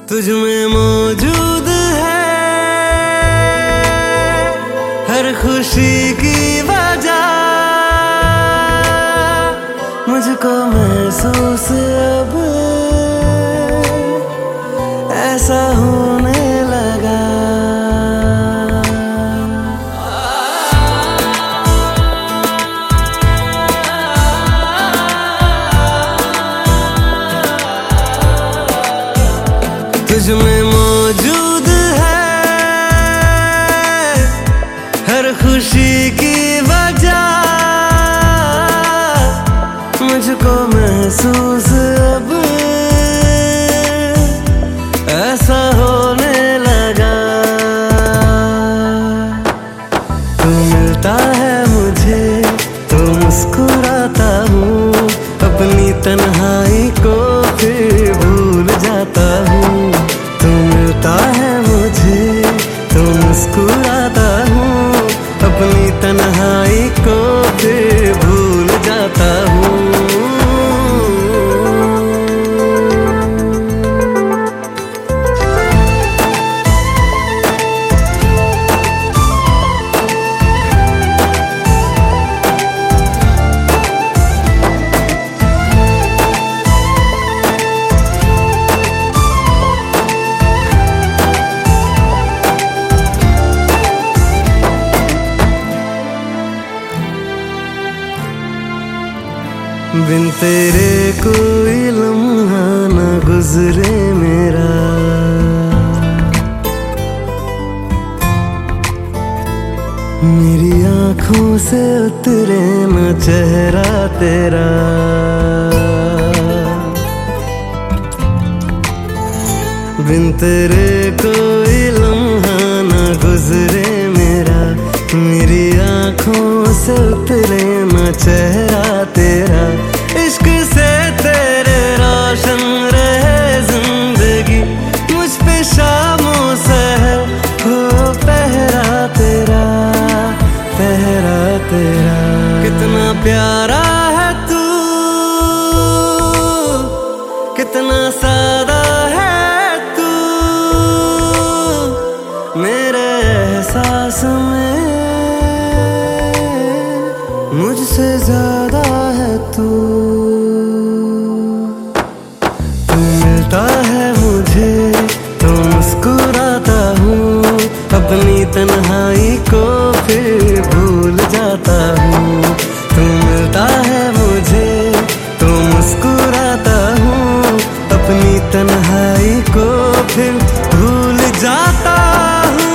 तुझ में मौजूद है हर खुशी की वजह, मुझको महसूस अब ऐसा होने लगा। तुझ में मौजूद है हर खुशी की वजह, मुझको महसूस अब ऐसा होने लगा। तू मिलता है मुझे तो मुस्कुराता हूँ, अपनी तन्हाई को फिर भूल जाता हूँ। तू मिलता है मुझे तो मुस्कुराता हूँ, अपनी तन्हाई को फिर भूल जाता हूँ। बिन तेरे कोई लम्हा न गुजरे मेरा, मेरी आँखों से उतरे न चेहरा तेरा। बिन तेरे कोई लम्हा न गुजरे मेरा, मेरी आँखों से उतरे न चेहरा तेरा। इश्क से तेरे रोशन रहे जिंदगी, मुझ पे शामों सहर हो पहरा तेरा, पहरा तेरा। कितना प्यारा है तू, कितना सादा है तू, मेरे एहसास में मुझसे ज्यादा है तू। तू मिलता है मुझे तो मुस्कुराता हूँ, अपनी तन्हाई को फिर भूल जाता हूँ। तू मिलता है मुझे तो मुस्कुराता हूँ, अपनी तन्हाई को फिर भूल जाता हूँ।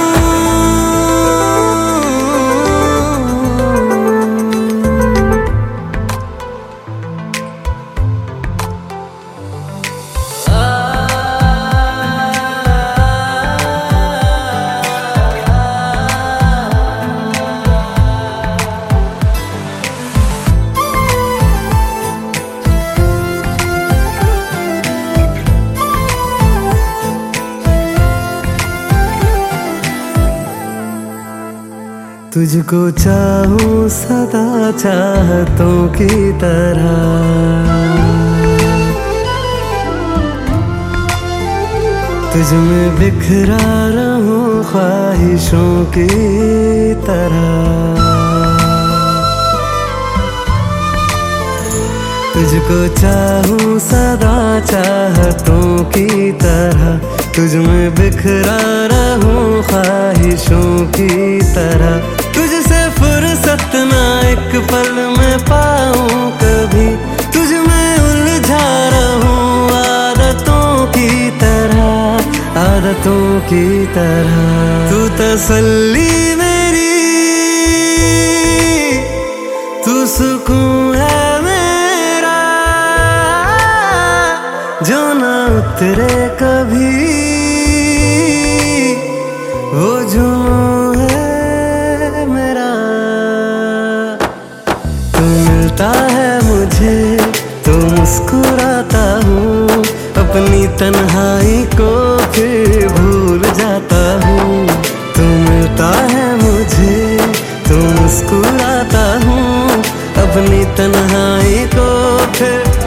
तुझको चाहूं सदा चाहतों की तरह, तुझ में बिखरा रहूं ख्वाहिशों की तरह। तुझको चाहूं सदा चाहतों की तरह, तुझ में बिखरा रहूं ख्वाहिशों की तरह। तुझसे फुर्सत ना एक पल में पाऊं कभी, तुझ में उलझा रहूं आदतों की तरह, आदतों की तरह। तू तसल्ली मेरी, तू सुकून है मेरा, जो ना उतरे कभी वो जुनून है मेरा। तू मिलता है मुझे तो मुस्कुराता हूँ, अपनी तन्हाई को फिर भूल जाता हूँ। तू मिलता है मुझे तो मुस्कुराता हूँ, अपनी तन्हाई को फिर